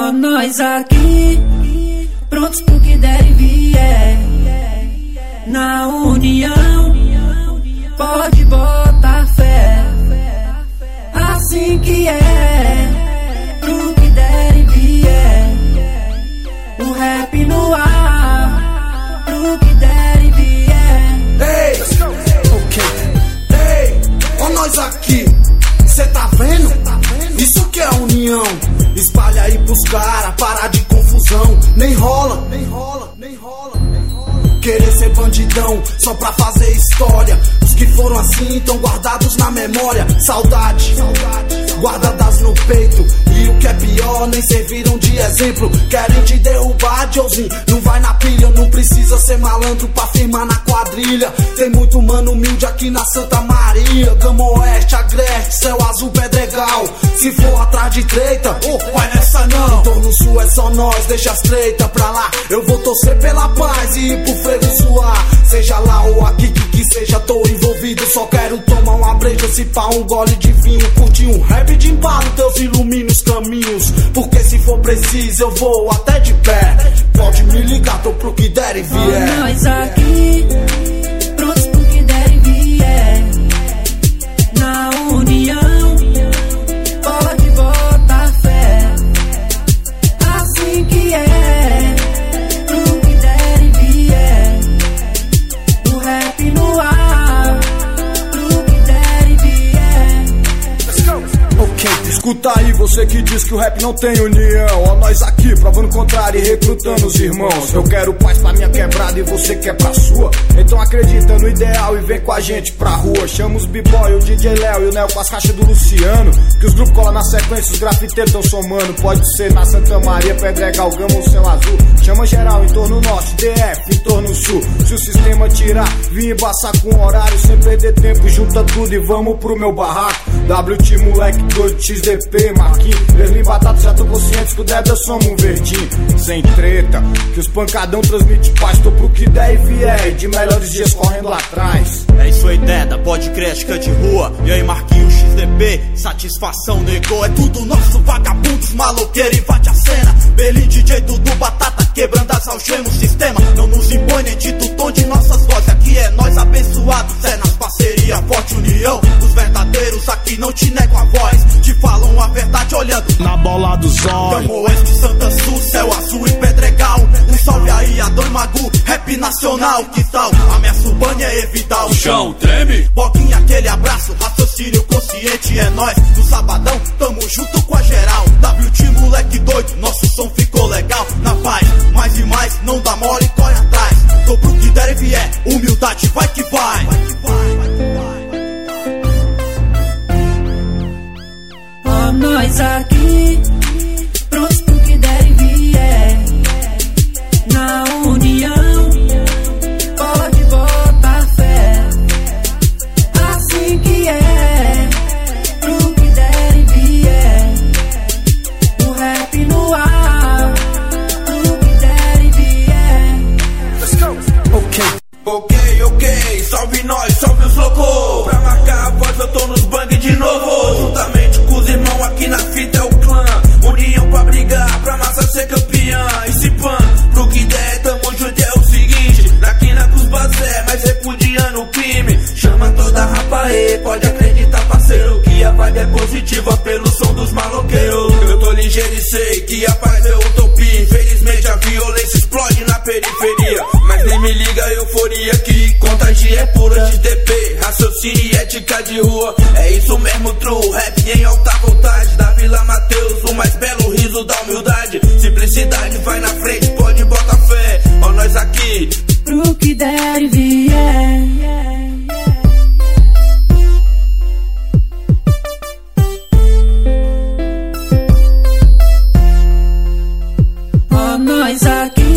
Ó nós aqui, prontos pro que der e vier. Na união, pode botar fé. Assim que é, pro que der e vier. O rap no ar, pro que der e vier. Ei, ok. Ei, ó nós aqui, cê tá vendo? Isso que é união. Espalha aí pros cara, para de confusão. Nem rola, nem rola, nem rola. Querer ser bandidão só pra fazer história. Os que foram assim tão guardados na memória. Saudade, guardadas no peito. E o que é pior, nem serviram de exemplo. Querem te derrubar, Joãozinho. Não vai na pilha, não precisa ser malandro pra firmar na quadrilha. Tem muito mano humilde aqui na Santa Maria. Gama Oeste, Agreste, Céu Azul, Pedregal. Se for atrás de treta, vai nessa não. Entorno Sul é só nós, deixa as treta pra lá. Eu vou torcer pela paz e ir pro frevo suar. Seja lá ou aqui que seja, tô envolvido. Só quero tomar uma breja, se pá um gole de vinho. Curtir um rap de embalo, Deus ilumina os caminhos. Porque se for preciso eu vou até de pé. Pode me ligar, tô pro que der e vier. Ó nós aqui, prontos pro que der e vier. Na união, pode botar fé. Assim que é, pro que der e vier. O rap no ar, pro que der e vier. Ok, escuta aí você que diz que o rap não tem união. Ó nós aqui, provando o contrário e recrutando os irmãos. Eu quero paz pra minha quebrada e você quer pra sua. Então acredita no ideal e vem com a gente pra rua. Chama os b-boy, o DJ Léo e o Neo com as caixas do Luciano. Que os grupos colam na sequência, os grafiteiros tão somando. Pode ser na Santa Maria, Pedregal, Gama ou Céu Azul. Chama geral, em torno norte, DF, em torno sul. Se o sistema tirar, vim embaçar com o horário. Sem perder tempo, junta tudo e vamos pro meu barraco. WT, moleque doido, XDP, Marquinhos, Berlim, Batata, já tô consciente que o Débora somos um verdinho. Sem treta, que os pancadão transmite paz. Tô pro que der e vier, de melhores dias correndo lá atrás. É isso aí, Deda, pode crer, de rua. E aí, Marquinhos, XDP, satisfação, negou. É tudo nosso, vagabundos, maloqueiro, invade a cena. Berlim, DJ, Dudu, Batata, quebrando as algemas, o sistema não nos impõe nem dito o tom de nossas vozes. Aqui é nós abençoados, é nas parcerias, forte união. Os verdadeiros aqui não te negam a voz, te falam a verdade olhando na bola dos olhos. Gama Oeste, Santa Sul, Céu Azul e Pedregal. Um salve aí a Dom Magu, rap nacional, que tal? A minha subanha é evitar o chão treme. Boquinha, aquele abraço, raciocínio consciente é nós. No sabadão, tamo junto com a geral. WT, moleque doido, nosso som ficou legal. Na paz, mais e mais, não dá mole, corre atrás. Tô pro que der e vier, humildade vai que vai. Ó nós aqui, prontos pro que der e vier. Na união, pode botar fé. Assim que é, pro que der e vier. O rap no ar, pro que der e vier. Ok, salve nós, salve os loucos. Pra marcar a voz eu tô nos bang de novo. Juntamente com os irmãos aqui na fita é o clã. União pra brigar, pra massa ser campeã. E se pan, pro que der, tamo junto é o seguinte. Na quina com os bazé, mas repudiando o crime. Chama toda a rapa aí, pode acreditar parceiro, que a vibe é positiva pelo som dos maloqueiros. Eu tô ligeiro e sei que a paz é utopia. Infelizmente a violência explode na periferia. Mas nem me liga a euforia que contagia é pura de DP. Raciocínio e ética de rua, é isso mesmo, true rap em alta vontade. Da Vila Mateus, o mais belo riso da humildade. Simplicidade vai na frente, pode botar fé. Ó nós aqui, pro que der e vier. Ó nós aqui,